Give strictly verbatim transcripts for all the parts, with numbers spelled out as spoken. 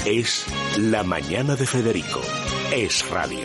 Es La Mañana de Federico. Es radio.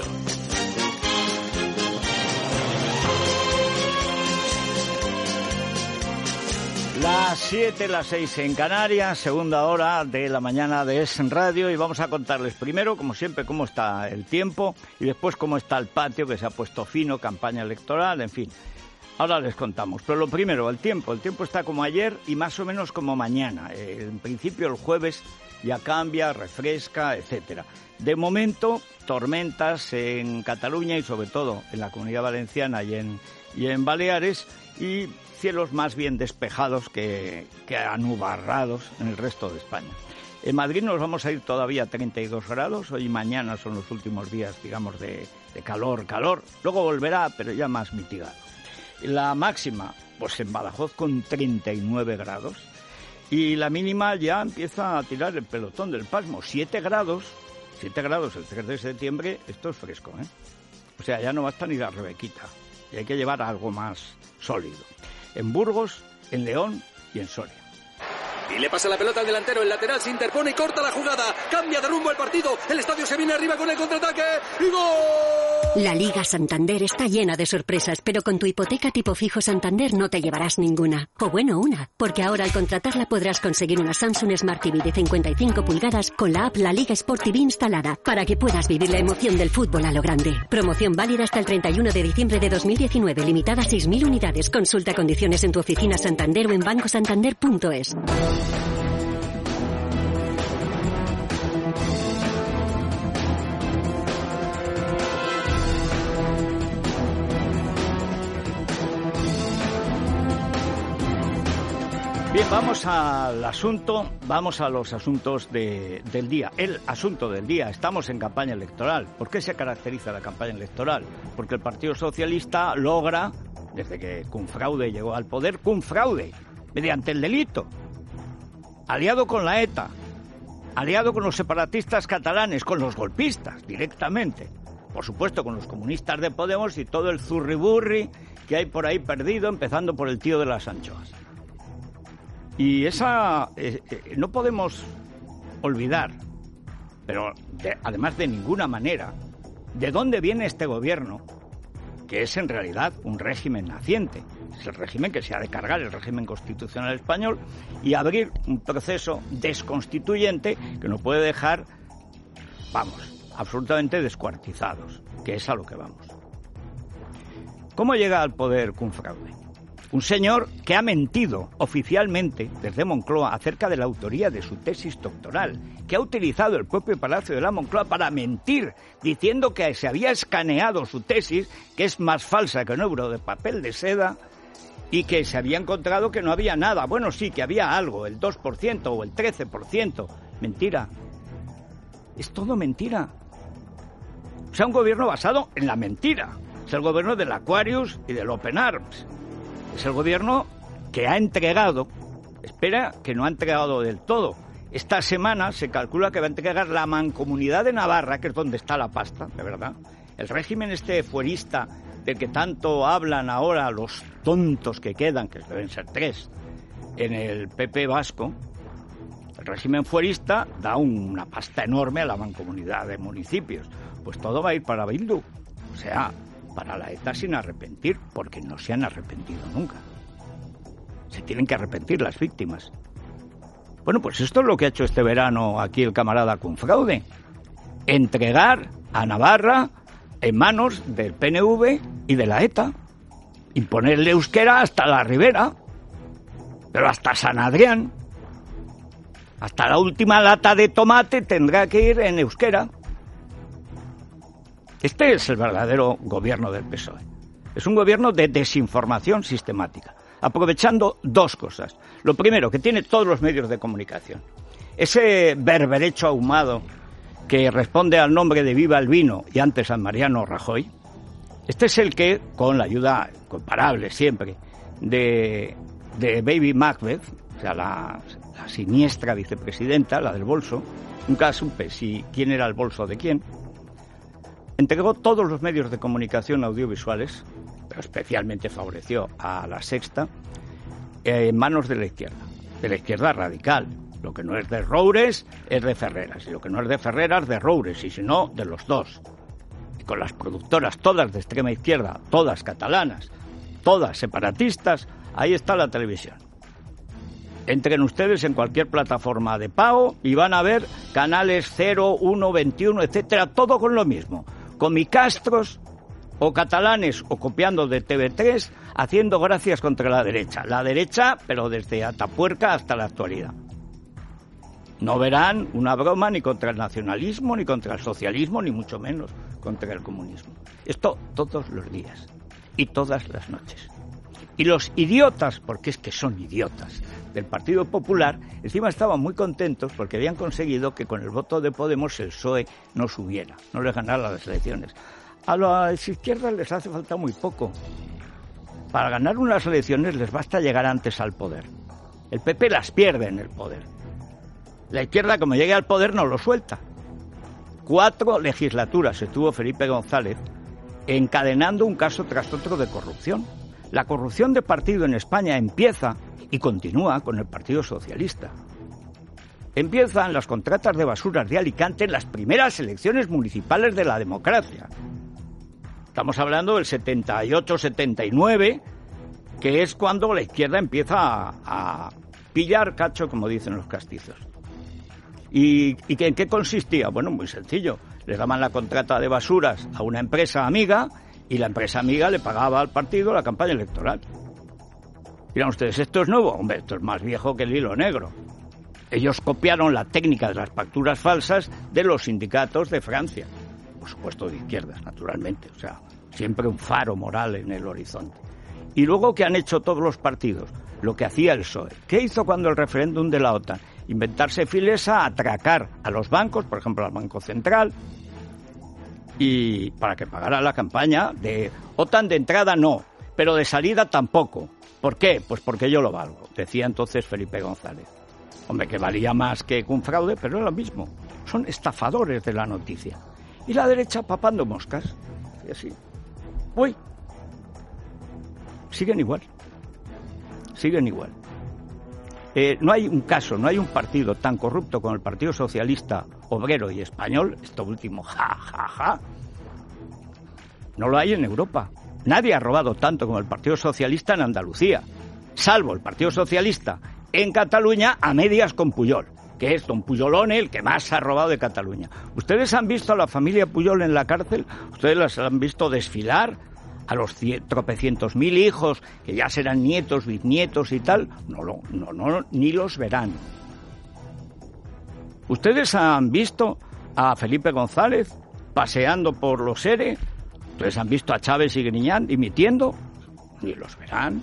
Las siete, las seis en Canarias, segunda hora de la mañana de Es Radio, y vamos a contarles primero, como siempre, cómo está el tiempo y después cómo está el patio, que se ha puesto fino, campaña electoral, en fin. Ahora les contamos, pero lo primero, el tiempo. El tiempo está como ayer y más o menos como mañana. En principio el jueves ya cambia, refresca, etcétera. De momento, tormentas en Cataluña y sobre todo en la Comunidad Valenciana y en, y en Baleares, y cielos más bien despejados que, que anubarrados en el resto de España. En Madrid nos vamos a ir todavía a treinta y dos grados, hoy y mañana son los últimos días, digamos, de, de calor, calor, luego volverá, pero ya más mitigado. La máxima, pues en Badajoz con treinta y nueve grados, y la mínima ya empieza a tirar el pelotón del pasmo, siete grados, siete grados el tres de septiembre, esto es fresco, ¿eh? O sea, ya no basta ni la Rebequita, y hay que llevar algo más sólido. En Burgos, en León y en Soria. Y le pasa la pelota al delantero, el lateral se interpone y corta la jugada. Cambia de rumbo el partido, el estadio se viene arriba con el contraataque y ¡gol! La Liga Santander está llena de sorpresas, pero con tu hipoteca tipo fijo Santander no te llevarás ninguna. O bueno, una, porque ahora al contratarla podrás conseguir una Samsung Smart T V de cincuenta y cinco pulgadas con la app La Liga Sport T V instalada, para que puedas vivir la emoción del fútbol a lo grande. Promoción válida hasta el treinta y uno de diciembre de dos mil diecinueve, limitada a seis mil unidades. Consulta condiciones en tu oficina Santander o en banco santander punto es. Bien, vamos al asunto, vamos a los asuntos de, del día. El asunto del día, estamos en campaña electoral. ¿Por qué se caracteriza la campaña electoral? Porque el Partido Socialista logra, desde que Cunfraude llegó al poder, Cunfraude, mediante el delito, aliado con la ETA, aliado con los separatistas catalanes, con los golpistas directamente, por supuesto con los comunistas de Podemos y todo el zurriburri que hay por ahí perdido, empezando por el tío de las anchoas. Y esa, eh, eh, no podemos olvidar, pero de, además de ninguna manera, de dónde viene este gobierno, que es en realidad un régimen naciente. Es el régimen que se ha de cargar, el régimen constitucional español, y abrir un proceso desconstituyente que nos puede dejar, vamos, absolutamente descuartizados, que es a lo que vamos. ¿Cómo llega al poder Cunfraude? Un señor que ha mentido oficialmente desde Moncloa acerca de la autoría de su tesis doctoral, que ha utilizado el propio Palacio de la Moncloa para mentir, diciendo que se había escaneado su tesis, que es más falsa que un euro de papel de seda, y que se había encontrado que no había nada. Bueno, sí, que había algo, el dos por ciento o el trece por ciento. Mentira. Es todo mentira. O sea, un gobierno basado en la mentira. Es el gobierno del Aquarius y del Open Arms. Es el gobierno que ha entregado, espera, que no ha entregado del todo. Esta semana se calcula que va a entregar la Mancomunidad de Navarra, que es donde está la pasta, de verdad. El régimen este fuerista del que tanto hablan ahora los tontos que quedan, que deben ser tres, en el P P vasco, el régimen fuerista da una pasta enorme a la Mancomunidad de Municipios. Pues todo va a ir para Bildu. O sea, para la ETA sin arrepentir, porque no se han arrepentido nunca. Se tienen que arrepentir las víctimas. Bueno, pues esto es lo que ha hecho este verano aquí el camarada Cunfraude. Entregar a Navarra en manos del P N V y de la ETA. Imponerle euskera hasta la Ribera, pero hasta San Adrián. Hasta la última lata de tomate tendrá que ir en euskera. Este es el verdadero gobierno del P S O E. Es un gobierno de desinformación sistemática, aprovechando dos cosas. Lo primero, que tiene todos los medios de comunicación. Ese berberecho ahumado que responde al nombre de Viva el Vino y antes a Mariano Rajoy, este es el que, con la ayuda comparable siempre de, de Baby Macbeth, o sea, la, la siniestra vicepresidenta, la del bolso, nunca supe si quién era el bolso de quién, entregó todos los medios de comunicación audiovisuales, pero especialmente favoreció a La Sexta, eh, en manos de la izquierda, de la izquierda radical. Lo que no es de Roures es de Ferreras, y lo que no es de Ferreras de Roures, y si no, de los dos. Y con las productoras todas de extrema izquierda, todas catalanas, todas separatistas, ahí está la televisión. Entren ustedes en cualquier plataforma de pago y van a ver canales cero, uno, veintiuno, etcétera, todo con lo mismo. Comicastros o catalanes o copiando de T V tres, haciendo gracias contra la derecha. La derecha, pero desde Atapuerca hasta la actualidad. No verán una broma ni contra el nacionalismo, ni contra el socialismo, ni mucho menos contra el comunismo. Esto todos los días y todas las noches. Y los idiotas, porque es que son idiotas, del Partido Popular, encima estaban muy contentos porque habían conseguido que con el voto de Podemos el P S O E no subiera, no les ganara las elecciones. A las izquierdas les hace falta muy poco. Para ganar unas elecciones les basta llegar antes al poder. El P P las pierde en el poder. La izquierda, como llegue al poder, no lo suelta. Cuatro legislaturas estuvo Felipe González encadenando un caso tras otro de corrupción. La corrupción de partido en España empieza y continúa con el Partido Socialista. Empiezan las contratas de basuras de Alicante en las primeras elecciones municipales de la democracia. Estamos hablando del setenta y ocho setenta y nueve, que es cuando la izquierda empieza a, a pillar cacho, como dicen los castizos. ¿Y, y en qué consistía? Bueno, muy sencillo. Le daban la contrata de basuras a una empresa amiga y la empresa amiga le pagaba al partido la campaña electoral. Dirán ustedes, ¿esto es nuevo? Hombre, esto es más viejo que el hilo negro. Ellos copiaron la técnica de las facturas falsas de los sindicatos de Francia. Por supuesto de izquierdas, naturalmente. O sea, siempre un faro moral en el horizonte. Y luego, ¿qué han hecho todos los partidos? Lo que hacía el P S O E. ¿Qué hizo cuando el referéndum de la OTAN? Inventarse files a atracar a los bancos, por ejemplo al Banco Central, y para que pagara la campaña de OTAN de entrada no, pero de salida tampoco. ¿Por qué? Pues porque yo lo valgo, decía entonces Felipe González. Hombre, que valía más que un fraude, pero es lo mismo. Son estafadores de la noticia. Y la derecha papando moscas. Y así. Uy. Siguen igual. Siguen igual. Eh, no hay un caso, no hay un partido tan corrupto como el Partido Socialista Obrero y Español, esto último, ja, ja, ja. No lo hay en Europa. Nadie ha robado tanto como el Partido Socialista en Andalucía, salvo el Partido Socialista en Cataluña a medias con Pujol, que es don Pujolone el que más ha robado de Cataluña. ¿Ustedes han visto a la familia Pujol en la cárcel? ¿Ustedes las han visto desfilar? A los tropecientos mil hijos, que ya serán nietos, bisnietos y tal, no, no, no, no, ni los verán. ¿Ustedes han visto a Felipe González paseando por los E R E? ¿Ustedes han visto a Chávez y Griñán dimitiendo? Ni los verán.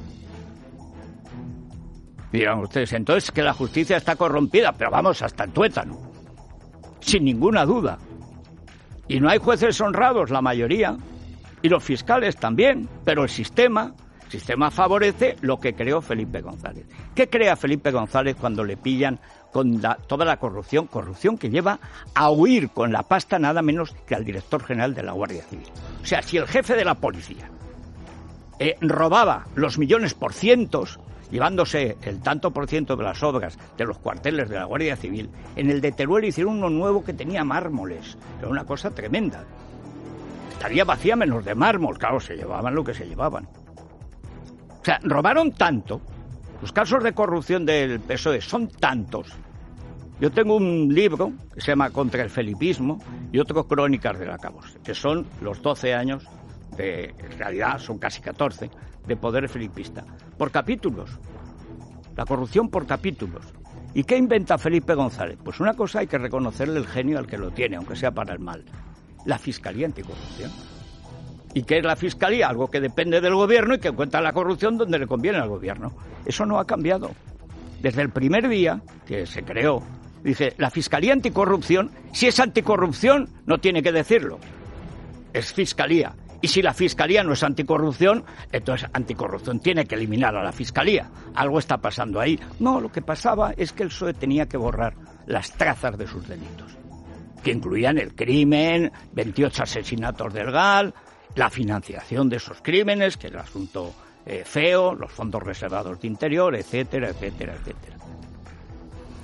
Dirán ustedes, entonces que la justicia está corrompida, pero vamos, hasta el tuétano. Sin ninguna duda. Y no hay jueces honrados, la mayoría. Y los fiscales también, pero el sistema, el sistema favorece lo que creó Felipe González. ¿Qué crea Felipe González cuando le pillan con la, toda la corrupción? Corrupción que lleva a huir con la pasta nada menos que al director general de la Guardia Civil. O sea, si el jefe de la policía eh, robaba los millones por cientos, llevándose el tanto por ciento de las obras de los cuarteles de la Guardia Civil, en el de Teruel hicieron uno nuevo que tenía mármoles. Era una cosa tremenda. Estaría vacía menos de mármol, claro, se llevaban lo que se llevaban. O sea, robaron tanto, los casos de corrupción del P S O E son tantos. Yo tengo un libro que se llama Contra el Felipismo y otro Crónicas del Acabose, que son los doce años, de, en realidad son casi catorce, de poder felipista. Por capítulos, la corrupción por capítulos. ¿Y qué inventa Felipe González? Pues una cosa hay que reconocerle el genio al que lo tiene, aunque sea para el mal. La Fiscalía Anticorrupción. ¿Y qué es la Fiscalía? Algo que depende del gobierno y que encuentra la corrupción donde le conviene al gobierno. Eso no ha cambiado. Desde el primer día que se creó, dice, la Fiscalía Anticorrupción, si es anticorrupción, no tiene que decirlo. Es Fiscalía. Y si la Fiscalía no es anticorrupción, entonces anticorrupción tiene que eliminar a la Fiscalía. Algo está pasando ahí. No, lo que pasaba es que el P S O E tenía que borrar las trazas de sus delitos, que incluían el crimen, veintiocho asesinatos del G A L, la financiación de esos crímenes, que es el asunto eh, feo, los fondos reservados de interior, etcétera, etcétera, etcétera.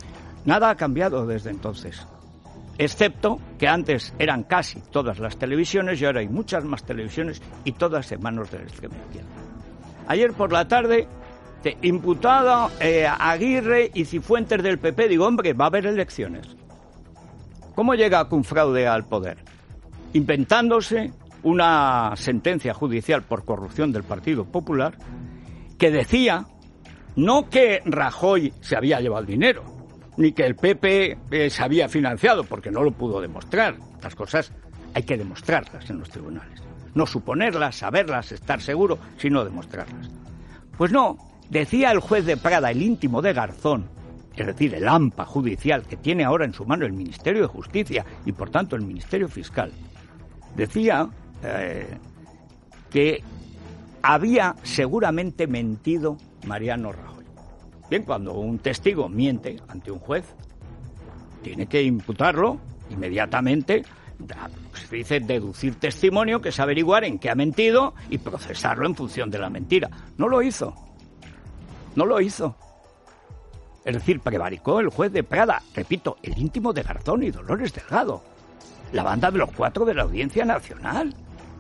Nada ha cambiado desde entonces, excepto que antes eran casi todas las televisiones y ahora hay muchas más televisiones y todas en manos de la extrema izquierda. Ayer por la tarde, te, imputada eh, Aguirre y Cifuentes del P P, digo, hombre, va a haber elecciones. ¿Cómo llega Cunfraude al poder? Inventándose una sentencia judicial por corrupción del Partido Popular que decía no que Rajoy se había llevado dinero, ni que el P P eh, se había financiado, porque no lo pudo demostrar. Las cosas hay que demostrarlas en los tribunales. No suponerlas, saberlas, estar seguro, sino demostrarlas. Pues no, decía el juez de Prada, el íntimo de Garzón, es decir, el AMPA judicial que tiene ahora en su mano el Ministerio de Justicia y por tanto el Ministerio Fiscal, decía eh, que había seguramente mentido Mariano Rajoy. Bien, cuando un testigo miente ante un juez, tiene que imputarlo inmediatamente, se dice deducir testimonio, que es averiguar en qué ha mentido y procesarlo en función de la mentira. No lo hizo, no lo hizo. Es decir, prevaricó el juez de Prada, repito, el íntimo de Garzón y Dolores Delgado, la banda de los cuatro de la Audiencia Nacional.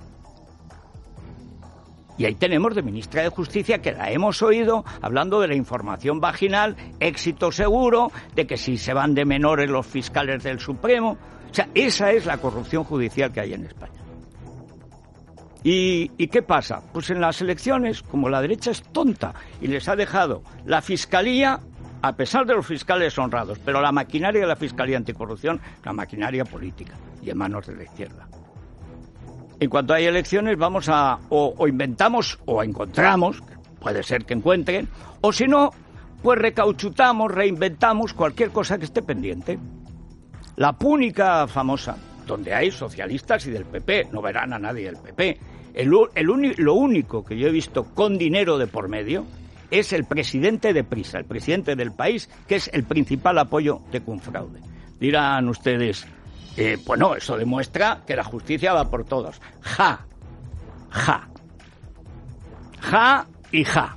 Y ahí tenemos de ministra de Justicia, que la hemos oído hablando de la información vaginal, éxito seguro, de que si se van de menores los fiscales del Supremo. O sea, esa es la corrupción judicial que hay en España. ¿Y, ¿Y qué pasa? Pues en las elecciones, como la derecha es tonta y les ha dejado la Fiscalía, a pesar de los fiscales honrados, pero la maquinaria de la Fiscalía Anticorrupción, la maquinaria política, y en manos de la izquierda. En cuanto hay elecciones, vamos a, o, o inventamos o encontramos, puede ser que encuentren, o si no, pues recauchutamos, reinventamos cualquier cosa que esté pendiente. La púnica famosa, donde hay socialistas y del P P, no verán a nadie del P P. El, el uni, lo único que yo he visto con dinero de por medio es el presidente de Prisa, el presidente del país, que es el principal apoyo de Cunfraude. Dirán ustedes, eh, pues no, eso demuestra que la justicia va por todos. Ja, ja, ja y ja.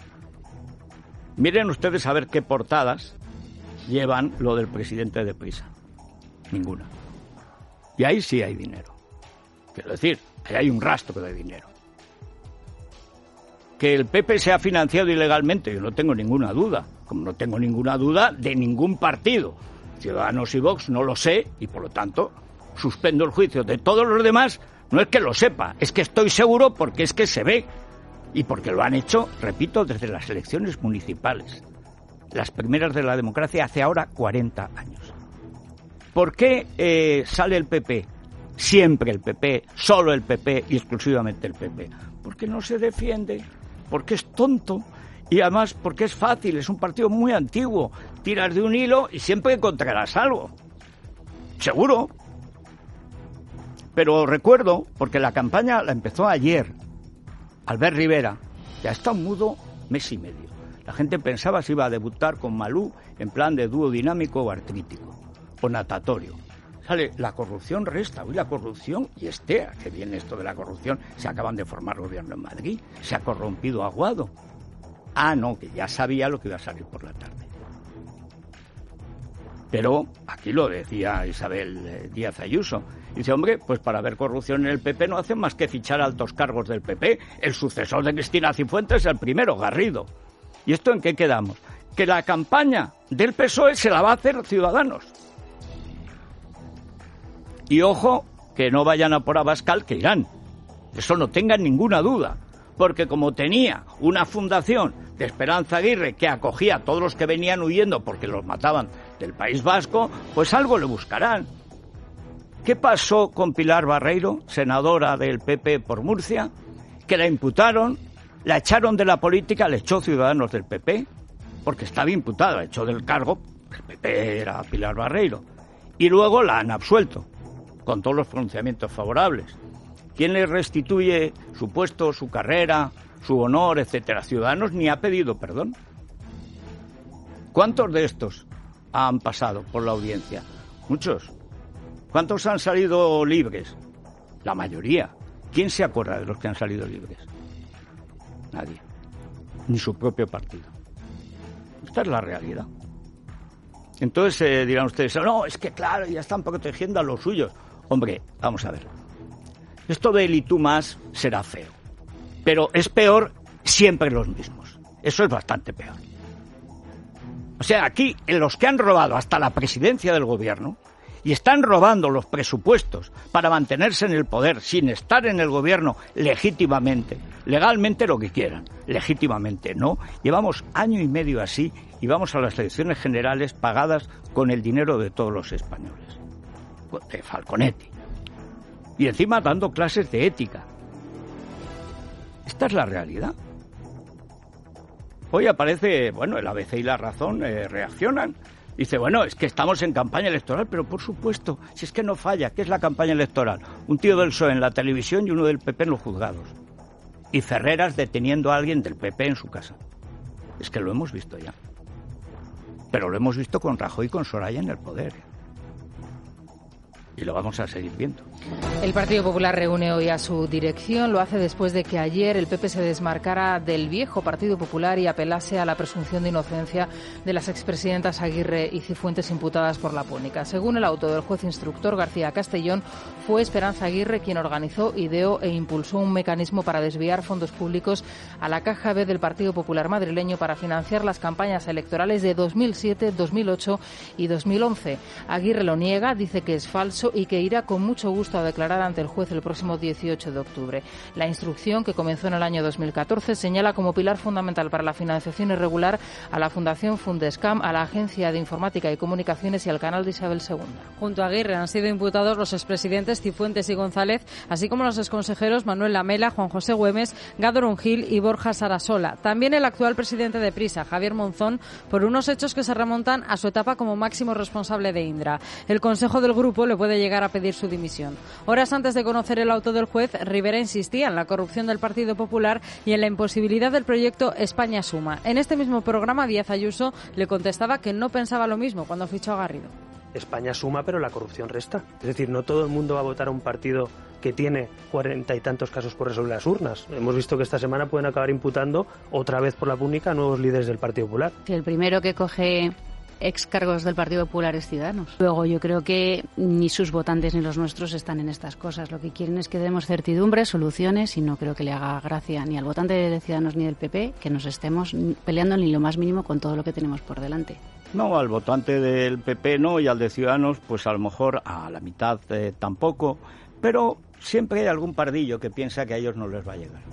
Miren ustedes a ver qué portadas llevan lo del presidente de Prisa. Ninguna. Y ahí sí hay dinero. Quiero decir, ahí hay un rastro de dinero. Que el P P se ha financiado ilegalmente, yo no tengo ninguna duda, como no tengo ninguna duda de ningún partido. Ciudadanos y Vox no lo sé, y por lo tanto suspendo el juicio. De todos los demás, no es que lo sepa, es que estoy seguro porque es que se ve, y porque lo han hecho, repito, desde las elecciones municipales, las primeras de la democracia hace ahora cuarenta años. ¿Por qué eh, sale el P P? Siempre el P P, solo el P P y exclusivamente el P P. Porque no se defiende, porque es tonto y además porque es fácil, es un partido muy antiguo. Tiras de un hilo y siempre encontrarás algo. Seguro. Pero recuerdo, porque la campaña la empezó ayer, Albert Rivera, ya ha estado mudo mes y medio. La gente pensaba si iba a debutar con Malú en plan de dúo dinámico o artrítico, o natatorio. Sale, la corrupción resta, hoy la corrupción, y estea, que viene esto de la corrupción, se acaban de formar gobierno en Madrid, se ha corrompido Aguado. Ah, no, que ya sabía lo que iba a salir por la tarde. Pero aquí lo decía Isabel Díaz Ayuso. Dice, hombre, pues para ver corrupción en el P P no hacen más que fichar altos cargos del P P. El sucesor de Cristina Cifuentes es el primero, Garrido. ¿Y esto en qué quedamos? Que la campaña del P S O E se la va a hacer Ciudadanos. Y ojo, que no vayan a por Abascal, que irán. Eso no tengan ninguna duda. Porque como tenía una fundación de Esperanza Aguirre que acogía a todos los que venían huyendo porque los mataban del País Vasco, pues algo le buscarán. ¿Qué pasó con Pilar Barreiro, senadora del P P por Murcia? Que la imputaron, la echaron de la política, le echó Ciudadanos del P P, porque estaba imputada, la echó del cargo, el P P era Pilar Barreiro. Y luego la han absuelto, con todos los pronunciamientos favorables. ¿Quién le restituye su puesto, su carrera, su honor, etcétera? Ciudadanos ni ha pedido perdón. ¿Cuántos de estos han pasado por la audiencia? Muchos. ¿Cuántos han salido libres? La mayoría. ¿Quién se acuerda de los que han salido libres? Nadie. Ni su propio partido. Esta es la realidad. Entonces eh, dirán ustedes, no, es que claro, ya están protegiendo a los suyos. Hombre, vamos a ver. Esto de él y tú más será feo. Pero es peor siempre los mismos. Eso es bastante peor. O sea, aquí, en los que han robado hasta la presidencia del gobierno y están robando los presupuestos para mantenerse en el poder sin estar en el gobierno legítimamente, legalmente lo que quieran, legítimamente no, llevamos año y medio así y vamos a las elecciones generales pagadas con el dinero de todos los españoles, de Falconetti, y encima dando clases de ética. Esta es la realidad. Hoy aparece, bueno, el A B C y La Razón eh, reaccionan. Dice, bueno, es que estamos en campaña electoral, pero por supuesto, si es que no falla, ¿qué es la campaña electoral? Un tío del P S O E en la televisión y uno del P P en los juzgados. Y Ferreras deteniendo a alguien del P P en su casa. Es que lo hemos visto ya. Pero lo hemos visto con Rajoy y con Soraya en el poder. Y lo vamos a seguir viendo. El Partido Popular reúne hoy a su dirección. Lo hace después de que ayer el P P se desmarcara del viejo Partido Popular y apelase a la presunción de inocencia de las expresidentas Aguirre y Cifuentes imputadas por la Púnica. Según el auto del juez instructor García Castellón, fue Esperanza Aguirre quien organizó, ideó e impulsó un mecanismo para desviar fondos públicos a la Caja B del Partido Popular madrileño para financiar las campañas electorales de dos mil siete, dos mil ocho y dos mil once. Aguirre lo niega, dice que es falso y que irá con mucho gusto a declarar ante el juez el próximo dieciocho de octubre. La instrucción, que comenzó en el año dos mil catorce, señala como pilar fundamental para la financiación irregular a la Fundación Fundescam, a la Agencia de Informática y Comunicaciones y al canal de Isabel segunda. Junto a Aguirre han sido imputados los expresidentes Cifuentes y González, así como los exconsejeros Manuel Lamela, Juan José Güemes, Gádor Gil y Borja Sarasola. También el actual presidente de Prisa, Javier Monzón, por unos hechos que se remontan a su etapa como máximo responsable de Indra. El Consejo del Grupo le puede llegar a pedir su dimisión. Horas antes de conocer el auto del juez, Rivera insistía en la corrupción del Partido Popular y en la imposibilidad del proyecto España Suma. En este mismo programa, Díaz Ayuso le contestaba que no pensaba lo mismo cuando fichó a Garrido. España suma, pero la corrupción resta. Es decir, no todo el mundo va a votar a un partido que tiene cuarenta y tantos casos por resolver las urnas. Hemos visto que esta semana pueden acabar imputando otra vez por la Púnica a nuevos líderes del Partido Popular. Si el primero que coge excargos del Partido Popular es Ciudadanos. Luego yo creo que ni sus votantes ni los nuestros están en estas cosas. Lo que quieren es que demos certidumbre, soluciones, y no creo que le haga gracia ni al votante de Ciudadanos ni del P P que nos estemos peleando ni lo más mínimo con todo lo que tenemos por delante. No, al votante del P P no, y al de Ciudadanos pues a lo mejor a la mitad eh, tampoco, pero siempre hay algún pardillo que piensa que a ellos no les va a llegar.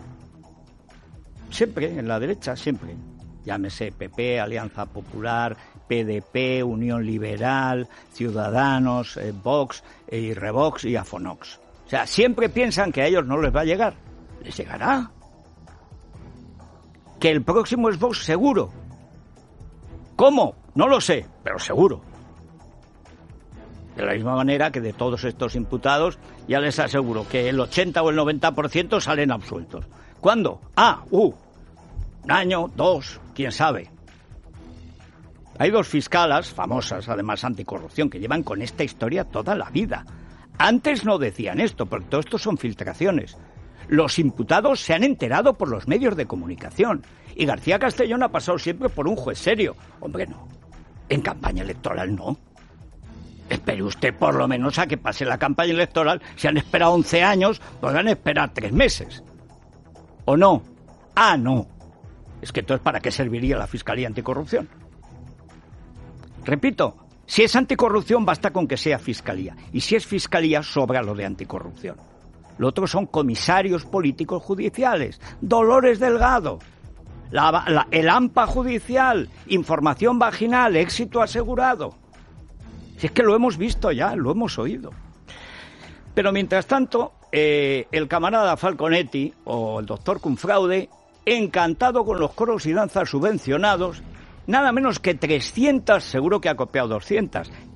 Siempre, en la derecha, siempre. Llámese P P, Alianza Popular, P D P, Unión Liberal, Ciudadanos, eh, Vox, eh, y Revox y Afonox. O sea, siempre piensan que a ellos no les va a llegar. Les llegará. Que el próximo es Vox, seguro. ¿Cómo? No lo sé, pero seguro. De la misma manera que de todos estos imputados, ya les aseguro que el ochenta o el noventa por ciento salen absueltos. ¿Cuándo? Ah, uh, un año, dos, quién sabe. Hay dos fiscalas famosas, además anticorrupción, que llevan con esta historia toda la vida. Antes no decían esto, porque todo esto son filtraciones. Los imputados se han enterado por los medios de comunicación. Y García Castellón ha pasado siempre por un juez serio. Hombre, no. En campaña electoral no. Espere usted por lo menos a que pase la campaña electoral. Si han esperado once años, podrán esperar tres meses. ¿O no? Ah, no. Es que entonces, ¿para qué serviría la Fiscalía Anticorrupción? Repito, si es anticorrupción basta con que sea Fiscalía. Y si es Fiscalía, sobra lo de anticorrupción. Lo otro son comisarios políticos judiciales. Dolores Delgado. La, la, el AMPA judicial. Información vaginal. Éxito asegurado. Si es que lo hemos visto ya, lo hemos oído. Pero mientras tanto, eh, el camarada Falconetti o el doctor Cunfraude, encantado con los coros y danzas subvencionados, nada menos que trescientas, seguro que ha copiado doscientas,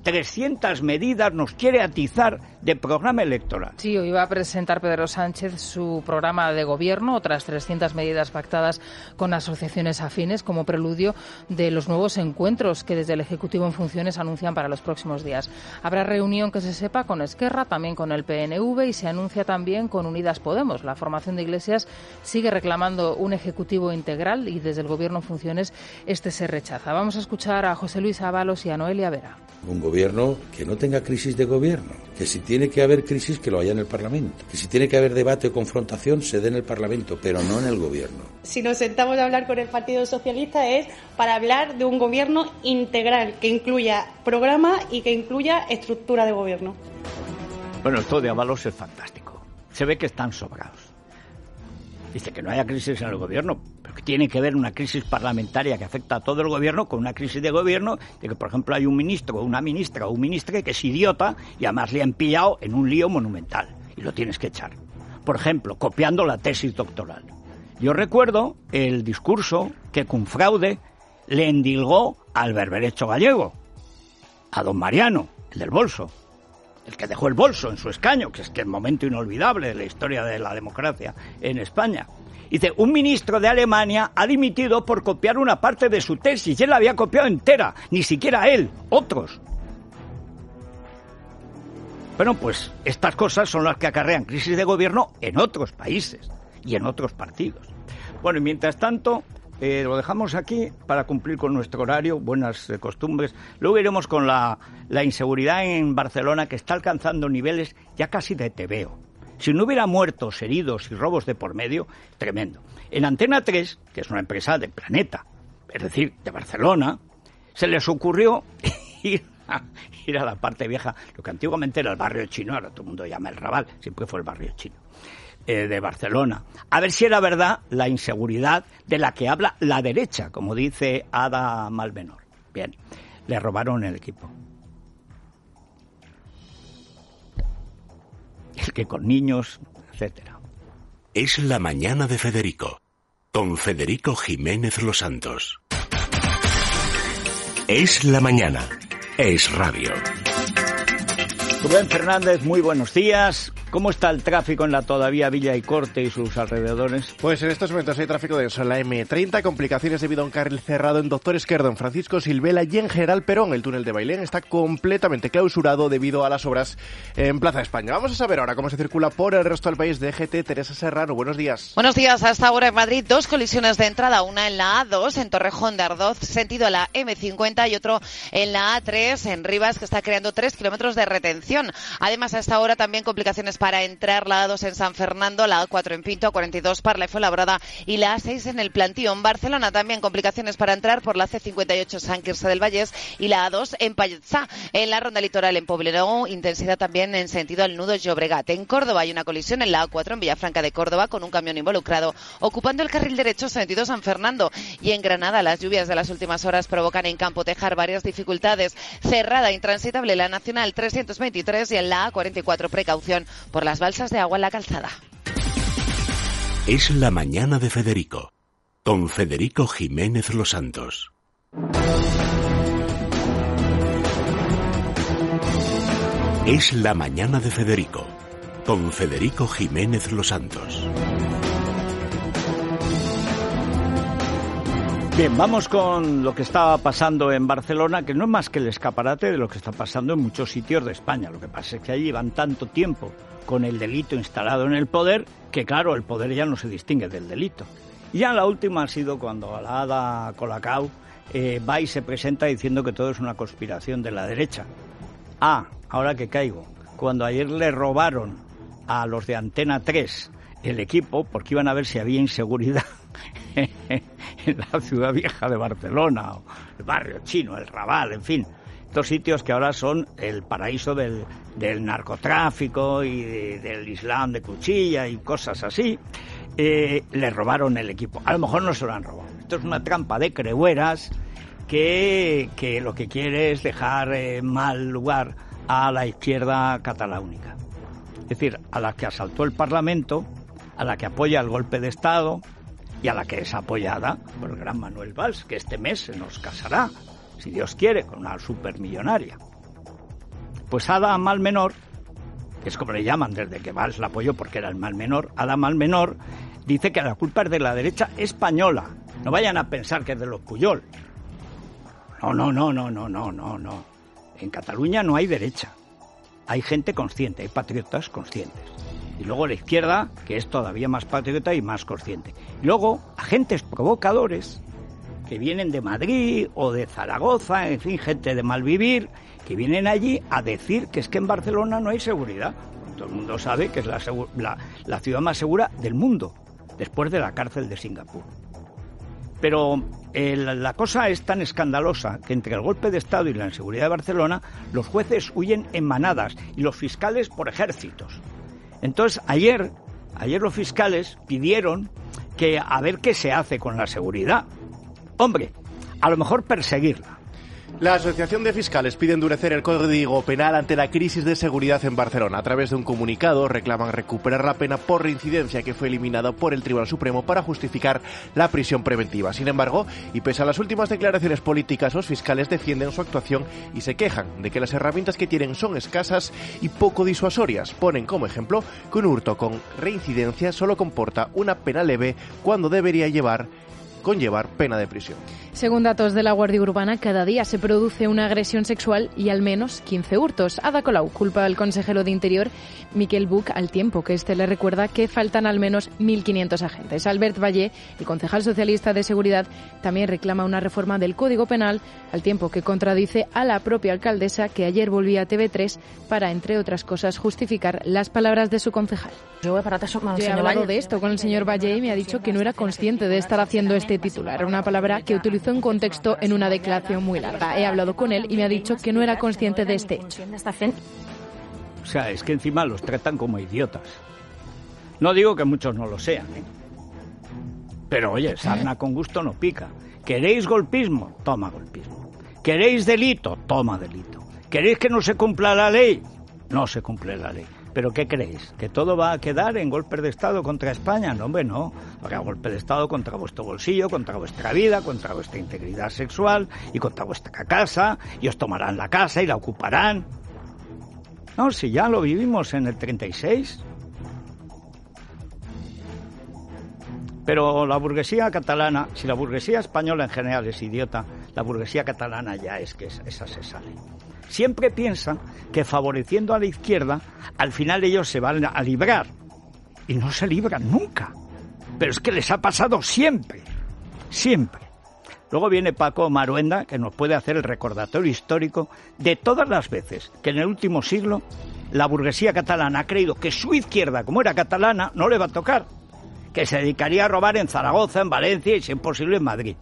trescientas medidas nos quiere atizar de programa electoral. Sí, hoy va a presentar Pedro Sánchez su programa de gobierno, otras trescientas medidas pactadas con asociaciones afines como preludio de los nuevos encuentros que desde el Ejecutivo en funciones anuncian para los próximos días. Habrá reunión, que se sepa, con Esquerra, también con el P N V y se anuncia también con Unidas Podemos. La formación de Iglesias sigue reclamando un Ejecutivo integral y desde el Gobierno en funciones este se rechaza. Vamos a escuchar a José Luis Ábalos y a Noelia Vera. Un gobierno que no tenga crisis de gobierno, que si tiene que haber crisis que lo haya en el Parlamento, que si tiene que haber debate o confrontación se dé en el Parlamento, pero no en el gobierno. Si nos sentamos a hablar con el Partido Socialista es para hablar de un gobierno integral, que incluya programa y que incluya estructura de gobierno. Bueno, esto de Ábalos es fantástico. Se ve que están sobrados. Dice que no haya crisis en el gobierno, pero que tiene que ver una crisis parlamentaria que afecta a todo el gobierno con una crisis de gobierno, de que, por ejemplo, hay un ministro o una ministra o un ministro que es idiota y además le han pillado en un lío monumental y lo tienes que echar. Por ejemplo, copiando la tesis doctoral. Yo recuerdo el discurso que con fraude le endilgó al berberecho gallego, a don Mariano, el del bolso, el que dejó el bolso en su escaño, que es que es un momento inolvidable de la historia de la democracia en España. Dice, un ministro de Alemania ha dimitido por copiar una parte de su tesis, y él la había copiado entera, ni siquiera él, otros. Bueno, pues estas cosas son las que acarrean crisis de gobierno en otros países y en otros partidos. Bueno, y mientras tanto, eh, lo dejamos aquí para cumplir con nuestro horario, buenas eh, costumbres. Luego iremos con la, la inseguridad en Barcelona, que está alcanzando niveles ya casi de tebeo. Si no hubiera muertos, heridos y robos de por medio, tremendo. En Antena tres, que es una empresa del Planeta, es decir, de Barcelona, se les ocurrió ir a, ir a la parte vieja, lo que antiguamente era el barrio chino, ahora todo el mundo llama el Raval, siempre fue el barrio chino, eh, de Barcelona. A ver si era verdad la inseguridad de la que habla la derecha, como dice Ada Malmenor. Bien, le robaron el equipo. El que con niños, etcétera. Es la mañana de Federico, con Federico Jiménez Los Santos. Es la mañana, es radio. Rubén Fernández, muy buenos días. ¿Cómo está el tráfico en la todavía Villa y Corte y sus alrededores? Pues en estos momentos hay tráfico denso en la eme treinta, complicaciones debido a un carril cerrado en Doctor Esquerdo, en Francisco Silvela y en General Perón. El túnel de Bailén está completamente clausurado debido a las obras en Plaza España. Vamos a saber ahora cómo se circula por el resto del país. D G T, Teresa Serrano, buenos días. Buenos días. Hasta ahora en Madrid, dos colisiones de entrada, una en la A dos, en Torrejón de Ardoz, sentido a la eme cincuenta, y otro en la A tres, en Rivas, que está creando tres kilómetros de retención. Además, hasta ahora también complicaciones para entrar, la A dos en San Fernando, la A cuatro en Pinto, A cuarenta y dos Parla y Fuenlabrada y la A seis en el Plantío. En Barcelona también complicaciones para entrar por la ce cincuenta y ocho San Quirze del Vallès y la A dos en Palletsá. En la ronda litoral en Poblenou, intensidad también en sentido al nudo Llobregat. En Córdoba hay una colisión en la A cuatro en Villafranca de Córdoba con un camión involucrado ocupando el carril derecho sentido San Fernando. Y en Granada las lluvias de las últimas horas provocan en Campo Tejar varias dificultades. Cerrada, intransitable la Nacional trescientos veintitrés y en la A cuarenta y cuatro precaución por las balsas de agua en la calzada. Es la mañana de Federico, con Federico Jiménez Los Santos. Es la mañana de Federico, con Federico Jiménez Los Santos. Bien, vamos con lo que está pasando en Barcelona, que no es más que el escaparate de lo que está pasando en muchos sitios de España. Lo que pasa es que allí llevan tanto tiempo con el delito instalado en el poder, que claro, el poder ya no se distingue del delito. Y ya la última ha sido cuando la Ada Colacao eh, va y se presenta diciendo que todo es una conspiración de la derecha. Ah, ahora que caigo, cuando ayer le robaron a los de Antena tres el equipo, porque iban a ver si había inseguridad en la ciudad vieja de Barcelona, o el barrio chino, el Raval, en fin, estos sitios que ahora son el paraíso del, del narcotráfico y de, del Islam de cuchilla y cosas así, eh, le robaron el equipo. A lo mejor no se lo han robado. Esto es una trampa de creueras que, que lo que quiere es dejar eh, mal lugar a la izquierda cataláunica. Es decir, a la que asaltó el Parlamento, a la que apoya el golpe de Estado y a la que es apoyada por el gran Manuel Valls, que este mes se nos casará, si Dios quiere, con una supermillonaria. Pues Ada Mal Menor, que es como le llaman desde que Valls la apoyó porque era el mal menor, Ada Mal Menor, dice que la culpa es de la derecha española. No vayan a pensar que es de los Puyol. No, no, no, no, no, no, no, no. En Cataluña no hay derecha. Hay gente consciente, hay patriotas conscientes. Y luego la izquierda, que es todavía más patriota y más consciente. Y luego, agentes provocadores que vienen de Madrid o de Zaragoza, en fin, gente de malvivir, que vienen allí a decir que es que en Barcelona no hay seguridad. Todo el mundo sabe que es la, la, la ciudad más segura del mundo, después de la cárcel de Singapur. Pero eh, la, la cosa es tan escandalosa que entre el golpe de Estado y la inseguridad de Barcelona, los jueces huyen en manadas y los fiscales por ejércitos. Entonces, ayer, ayer los fiscales pidieron que a ver qué se hace con la seguridad. Hombre, a lo mejor perseguirla. La Asociación de Fiscales pide endurecer el Código Penal ante la crisis de seguridad en Barcelona. A través de un comunicado reclaman recuperar la pena por reincidencia que fue eliminada por el Tribunal Supremo para justificar la prisión preventiva. Sin embargo, y pese a las últimas declaraciones políticas, los fiscales defienden su actuación y se quejan de que las herramientas que tienen son escasas y poco disuasorias. Ponen como ejemplo que un hurto con reincidencia solo comporta una pena leve cuando debería llevar conllevar pena de prisión. Según datos de la Guardia Urbana, cada día se produce una agresión sexual y al menos quince hurtos. Ada Colau culpa al consejero de Interior, Miquel Buch, al tiempo que este le recuerda que faltan al menos mil quinientos agentes. Albert Ballé, el concejal socialista de Seguridad, también reclama una reforma del Código Penal, al tiempo que contradice a la propia alcaldesa, que ayer volvía a T V tres para, entre otras cosas, justificar las palabras de su concejal. Yo he hablado de esto con el señor Ballé y me ha dicho que no era consciente de estar haciendo este titular, una palabra que utilizó en contexto en una declaración muy larga. He hablado con él y me ha dicho que no era consciente de este hecho. O sea, es que encima los tratan como idiotas. No digo que muchos no lo sean, ¿eh? Pero oye, sarna con gusto no pica. ¿Queréis golpismo? Toma golpismo. ¿Queréis delito? Toma delito. ¿Queréis que no se cumpla la ley? No se cumple la ley. ¿Pero qué creéis? ¿Que todo va a quedar en golpes de Estado contra España? No, hombre, no. Habrá golpe de Estado contra vuestro bolsillo, contra vuestra vida, contra vuestra integridad sexual y contra vuestra casa, y os tomarán la casa y la ocuparán. No, si ya lo vivimos en el treinta y seis. Pero la burguesía catalana, si la burguesía española en general es idiota, la burguesía catalana ya es que esa se sale. Siempre piensan que favoreciendo a la izquierda, al final ellos se van a librar. Y no se libran nunca. Pero es que les ha pasado siempre. Siempre. Luego viene Paco Maruenda, que nos puede hacer el recordatorio histórico de todas las veces que en el último siglo la burguesía catalana ha creído que su izquierda, como era catalana, no le va a tocar. Que se dedicaría a robar en Zaragoza, en Valencia y, si es posible, en Madrid.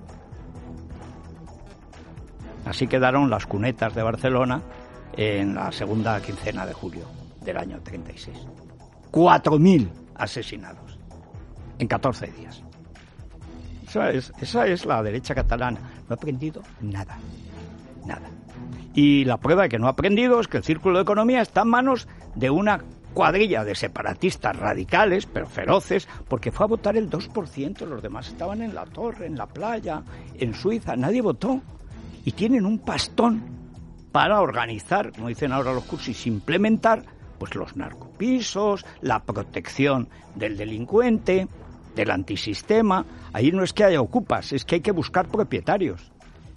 Así quedaron las cunetas de Barcelona en la segunda quincena de julio del año treinta y seis. Cuatro mil asesinados en catorce días. Esa es, esa es la derecha catalana. No ha aprendido nada. Nada. Y la prueba de que no ha aprendido es que el Círculo de Economía está en manos de una cuadrilla de separatistas radicales, pero feroces, porque fue a votar el dos por ciento. Los demás estaban en la torre, en la playa, en Suiza. Nadie votó. Y tienen un pastón para organizar, como dicen ahora los cursis, implementar pues los narcopisos, la protección del delincuente, del antisistema. Ahí no es que haya ocupas, es que hay que buscar propietarios.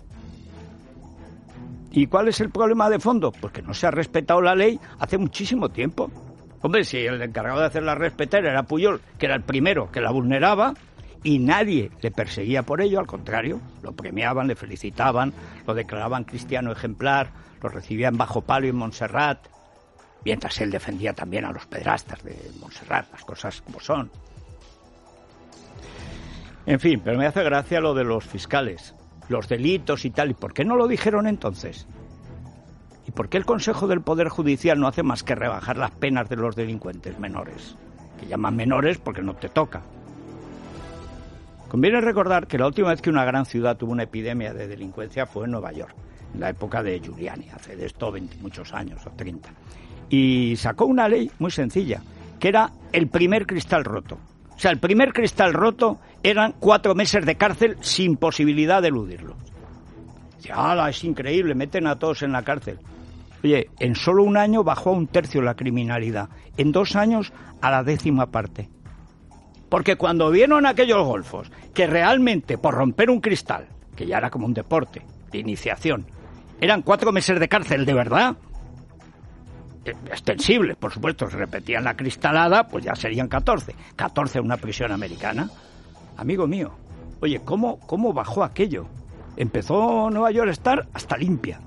¿Y cuál es el problema de fondo? Pues que no se ha respetado la ley hace muchísimo tiempo. Hombre, si el encargado de hacerla respetar era Puyol, que era el primero que la vulneraba, y nadie le perseguía por ello, al contrario, lo premiaban, le felicitaban, lo declaraban cristiano ejemplar, lo recibían bajo palo en Montserrat, mientras él defendía también a los pederastas de Montserrat, las cosas como son. En fin, pero me hace gracia lo de los fiscales, los delitos y tal. ¿Y por qué no lo dijeron entonces? ¿Y por qué el Consejo del Poder Judicial no hace más que rebajar las penas de los delincuentes menores? Que llaman menores porque no te toca. Conviene recordar que la última vez que una gran ciudad tuvo una epidemia de delincuencia fue en Nueva York, en la época de Giuliani, hace de esto veinte muchos años o treinta. Y sacó una ley muy sencilla, que era el primer cristal roto. O sea, el primer cristal roto eran cuatro meses de cárcel sin posibilidad de eludirlo. Dice, ¡hala, es increíble, meten a todos en la cárcel! Oye, en solo un año bajó a un tercio la criminalidad. En dos años a la décima parte. Porque cuando vieron aquellos golfos que realmente por romper un cristal, que ya era como un deporte de iniciación, eran cuatro meses de cárcel de verdad, extensible, por supuesto, se repetían la cristalada, pues ya serían catorce. catorce en una prisión americana. Amigo mío, oye, ¿cómo, cómo bajó aquello? Empezó Nueva York a estar hasta limpia.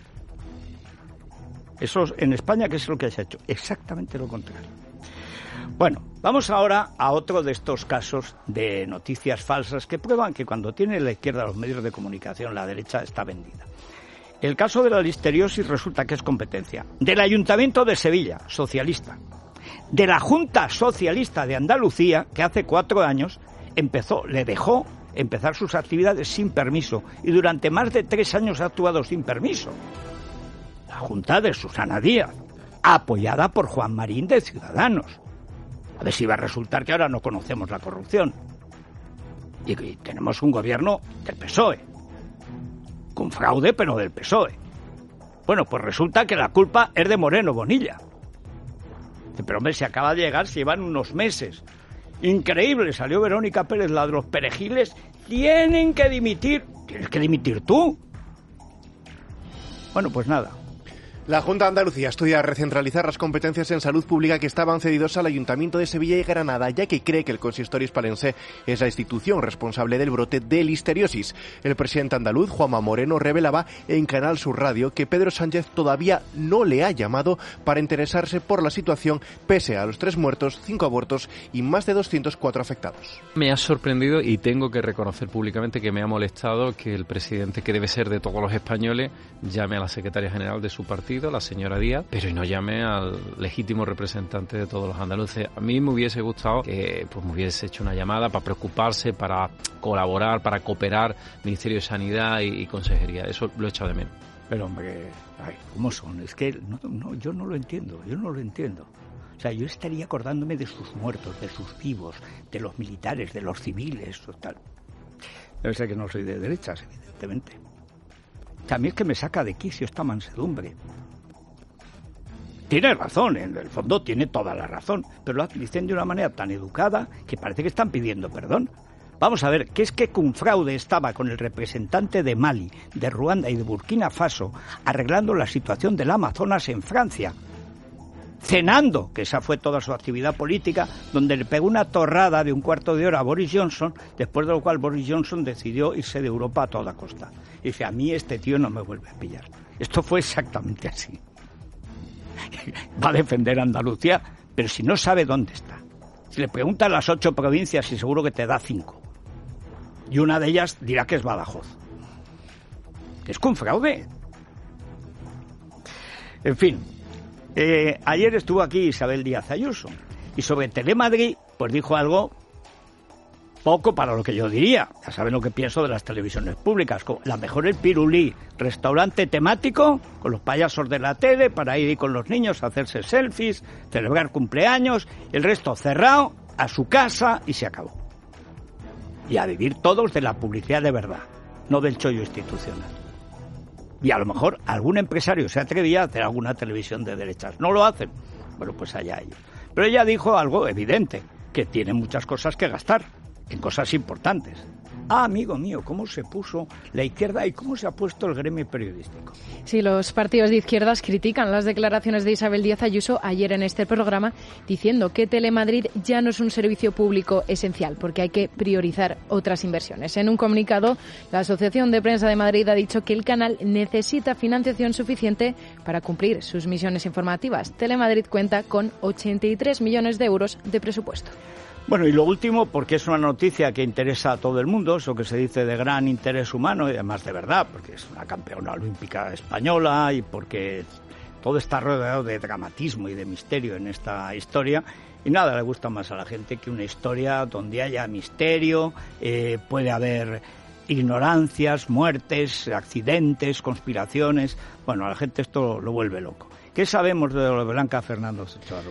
Eso en España, ¿qué es lo que se ha hecho? Exactamente lo contrario. Bueno, vamos ahora a otro de estos casos de noticias falsas que prueban que cuando tiene la izquierda los medios de comunicación, la derecha está vendida. El caso de la listeriosis resulta que es competencia del Ayuntamiento de Sevilla, socialista, de la Junta Socialista de Andalucía, que hace cuatro años empezó, le dejó empezar sus actividades sin permiso y durante más de tres años ha actuado sin permiso. La Junta de Susana Díaz, apoyada por Juan Marín de Ciudadanos. A ver si va a resultar que ahora no conocemos la corrupción. Y, y tenemos un gobierno del P S O E. Con fraude, pero del P S O E. Bueno, pues resulta que la culpa es de Moreno Bonilla. Pero hombre, se acaba de llegar, se llevan unos meses. Increíble, salió Verónica Pérez, la de los perejiles. Tienen que dimitir. ¿Tienes que dimitir tú? Bueno, pues nada. La Junta de Andalucía estudia recentralizar las competencias en salud pública que estaban cedidos al Ayuntamiento de Sevilla y Granada, ya que cree que el consistorio hispalense es la institución responsable del brote de listeriosis. El presidente andaluz, Juanma Moreno, revelaba en Canal Sur Radio que Pedro Sánchez todavía no le ha llamado para interesarse por la situación, pese a los tres muertos, cinco abortos y más de doscientos cuatro afectados. Me ha sorprendido y tengo que reconocer públicamente que me ha molestado que el presidente, que debe ser de todos los españoles, llame a la secretaria general de su partido, la señora Díaz, pero no llame al legítimo representante de todos los andaluces. A mí me hubiese gustado que pues, me hubiese hecho una llamada para preocuparse, para colaborar, para cooperar, Ministerio de Sanidad y, y Consejería. Eso lo he echado de menos. Pero hombre, ay, ¿cómo son? Es que no, no, yo no lo entiendo, yo no lo entiendo. O sea, yo estaría acordándome de sus muertos, de sus vivos, de los militares, de los civiles, tal. Debe ser que no soy de derechas, evidentemente. A mí es que me saca de quicio esta mansedumbre. Tiene razón, en el fondo tiene toda la razón, pero lo dicen de una manera tan educada que parece que están pidiendo perdón. Vamos a ver, que es que Cunfraude estaba con el representante de Mali, de Ruanda y de Burkina Faso arreglando la situación del Amazonas en Francia, cenando, que esa fue toda su actividad política, donde le pegó una torrada de un cuarto de hora a Boris Johnson, después de lo cual Boris Johnson decidió irse de Europa a toda costa. Y dice, a mí este tío no me vuelve a pillar. Esto fue exactamente así. Va a defender a Andalucía, pero si no sabe dónde está. Si le preguntan las ocho provincias, y seguro que te da cinco. Y una de ellas dirá que es Badajoz. Es Cunfraude. En fin, eh, ayer estuvo aquí Isabel Díaz Ayuso, y sobre Telemadrid, pues dijo algo poco para lo que yo diría. Ya saben lo que pienso de las televisiones públicas. La mejor el Pirulí, restaurante temático, con los payasos de la tele, para ir con los niños a hacerse selfies, celebrar cumpleaños, el resto cerrado, a su casa, y se acabó. Y a vivir todos de la publicidad de verdad, no del chollo institucional. Y a lo mejor algún empresario se atrevía a hacer alguna televisión de derechas. No lo hacen. Bueno, pues allá ellos. Pero ella dijo algo evidente, que tiene muchas cosas que gastar, en cosas importantes. Ah, amigo mío, cómo se puso la izquierda y cómo se ha puesto el gremio periodístico. Sí, los partidos de izquierdas critican las declaraciones de Isabel Díaz Ayuso ayer en este programa, diciendo que Telemadrid ya no es un servicio público esencial, porque hay que priorizar otras inversiones. En un comunicado, la Asociación de Prensa de Madrid ha dicho que el canal necesita financiación suficiente para cumplir sus misiones informativas. Telemadrid cuenta con ochenta y tres millones de euros de presupuesto. Bueno, y lo último, porque es una noticia que interesa a todo el mundo, eso que se dice de gran interés humano, y además de verdad, porque es una campeona olímpica española y porque todo está rodeado de dramatismo y de misterio en esta historia. Y nada le gusta más a la gente que una historia donde haya misterio, eh, puede haber ignorancias, muertes, accidentes, conspiraciones. Bueno, a la gente esto lo vuelve loco. ¿Qué sabemos de lo de Blanca Fernández, Rubén?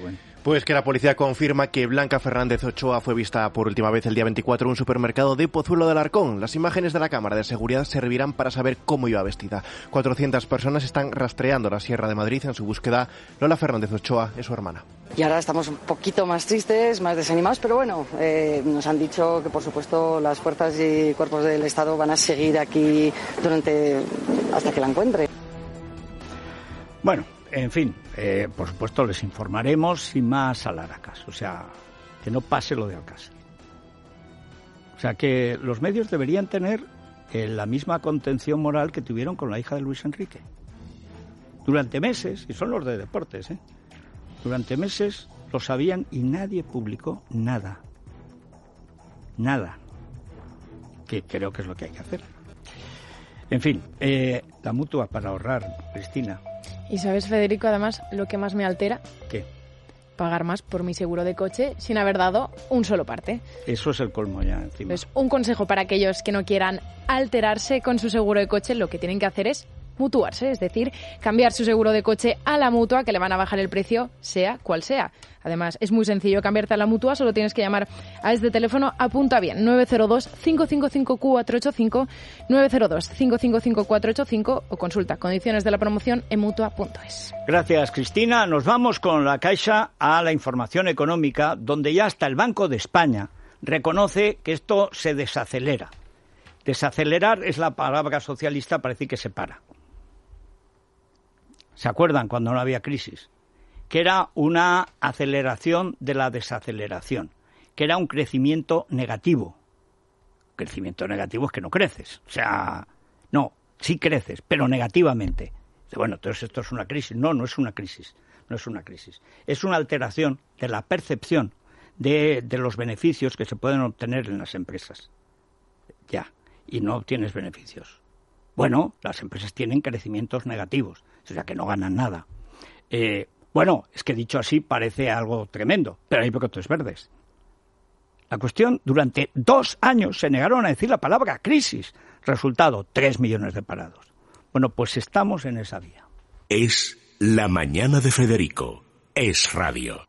Pues que la policía confirma que Blanca Fernández Ochoa fue vista por última vez el día veinticuatro en un supermercado de Pozuelo de Alarcón. Las imágenes de la cámara de seguridad servirán para saber cómo iba vestida. cuatrocientas personas están rastreando la Sierra de Madrid en su búsqueda. Lola Fernández Ochoa es su hermana. Y ahora estamos un poquito más tristes, más desanimados, pero bueno, eh, nos han dicho que por supuesto las fuerzas y cuerpos del Estado van a seguir aquí durante hasta que la encuentre. Bueno, en fin, eh, por supuesto les informaremos sin más alaracas, o sea, que no pase lo de Alcácer. O sea, que los medios deberían tener eh, la misma contención moral que tuvieron con la hija de Luis Enrique. Durante meses, y son los de deportes, ¿eh? Durante meses lo sabían y nadie publicó nada. Nada. Que creo que es lo que hay que hacer. En fin, eh, la mutua para ahorrar, Cristina. Y sabes, Federico, además, lo que más me altera. ¿Qué? Pagar más por mi seguro de coche sin haber dado un solo parte. Eso es el colmo ya encima. Pues un consejo para aquellos que no quieran alterarse con su seguro de coche, lo que tienen que hacer es mutuarse, es decir, cambiar su seguro de coche a la mutua, que le van a bajar el precio, sea cual sea. Además, es muy sencillo cambiarte a la mutua, solo tienes que llamar a este teléfono, apunta bien, nueve cero dos, cinco cinco cinco, cuatro ocho cinco, nueve cero dos, cinco cinco cinco, cuatro ocho cinco o consulta condiciones de la promoción en mutua punto es. Gracias, Cristina. Nos vamos con la Caixa a la información económica, donde ya hasta el Banco de España reconoce que esto se desacelera. Desacelerar es la palabra socialista, parece que se para. ¿Se acuerdan cuando no había crisis? Que era una aceleración de la desaceleración, que era un crecimiento negativo. Crecimiento negativo es que no creces. O sea, no, sí creces, pero negativamente. Bueno, entonces esto es una crisis. No, no es una crisis. No es una crisis. Es una alteración de la percepción de, de los beneficios que se pueden obtener en las empresas. Ya, y no obtienes beneficios. Bueno, las empresas tienen crecimientos negativos, o sea que no ganan nada. Eh, bueno, es que dicho así parece algo tremendo, pero hay bocotes verdes. La cuestión, durante dos años se negaron a decir la palabra crisis. Resultado, tres millones de parados. Bueno, pues estamos en esa vía. Es La Mañana de Federico. Es radio.